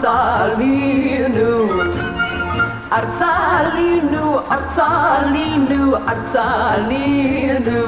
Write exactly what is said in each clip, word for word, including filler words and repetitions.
Arzalinu, Arzalinu, Arzalinu, Arzalinu.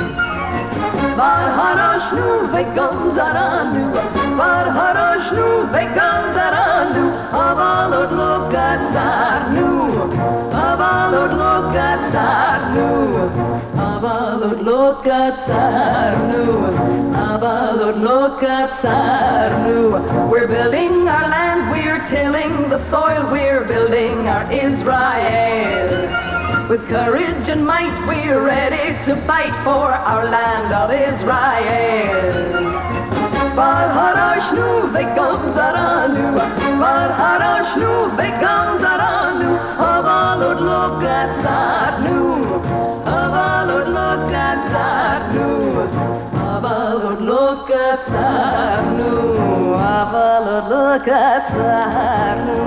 Varharashnu vegam zaranu, Varharashnu vegam zaranu, Avalod lokat zarnu, Avalod lokat zarnu, Avalod lokat zarnu, Avalod lokat zarnu. We're building our land, we're tilling the soil, we're building our Israel. With courage and might, we're ready to fight for our land of Israel. Varharashnu vegam zaranu, Varharashnu vegam zaranu, Avalod lokat zarnu, Avalod lokat zarnu, Avalod lokat zarnu, Avalod lokat zarnu.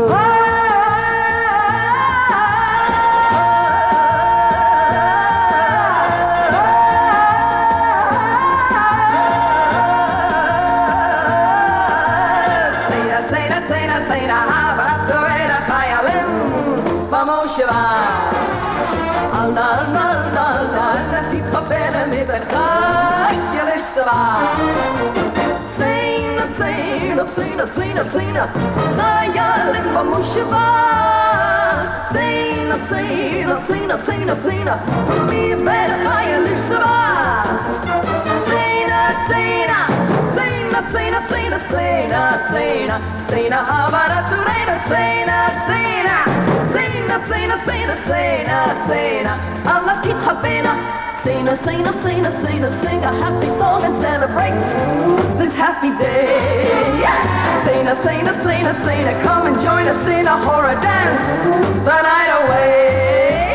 Tzina, tzina, tzina, tzina, tzina, chayalim b'mosheva. Tzina, tzina, tzina, tzina, tzina, mi ben chayalish seva. Tzina, tzina, tzina, tzina, tzina, tzina, tzina, tzina, havarat ureina. Tzina, tzina, tzina, tzina, tzina, tzina, tzina, Allah titchabena. Tzina, tzina, tzina, tzina, sing a happy song and celebrate this happy day. Yeah! Tzina, tzina, tzina, tzina, come and join us in a horror dance the night away.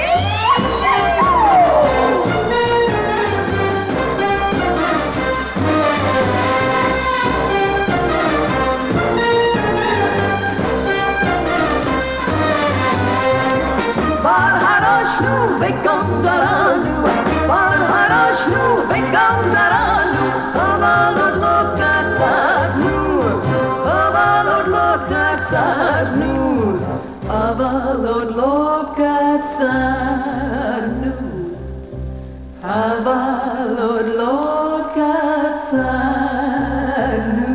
Varharashnu vegam zaranu, Varharashnu vegam zaranu, Avalod lokat zarnu, Avalod lokat zarnu, Avalod lokat zarnu, Avalod lokat zarnu,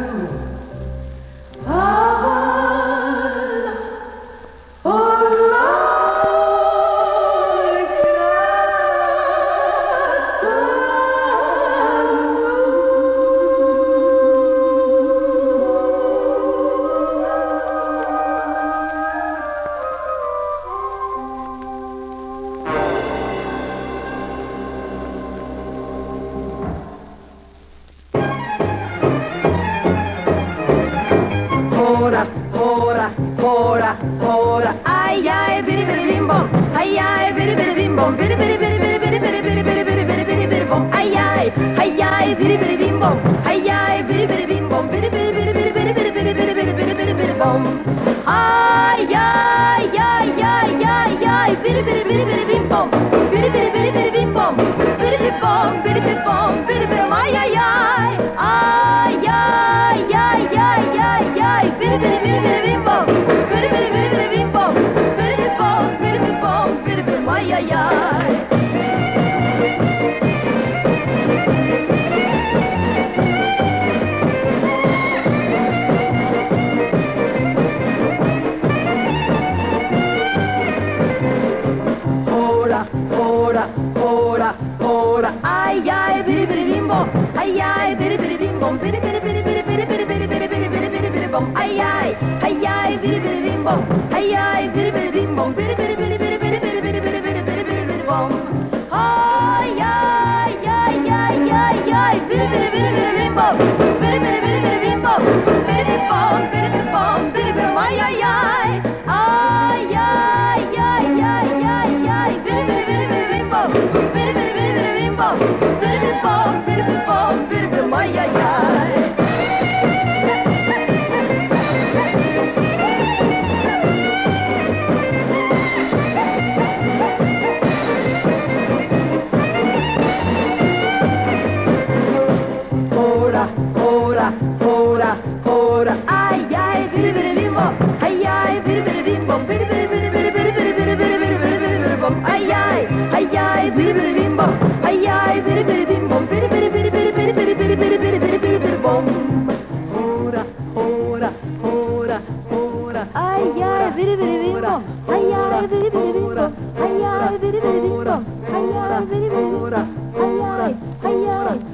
Ai ai, viri viri bim bom. Ai ai, viri viri bim bom. Ai ai, viri viri bim bom. Ai ai, viri viri bim bom. Ai ai, ai ai.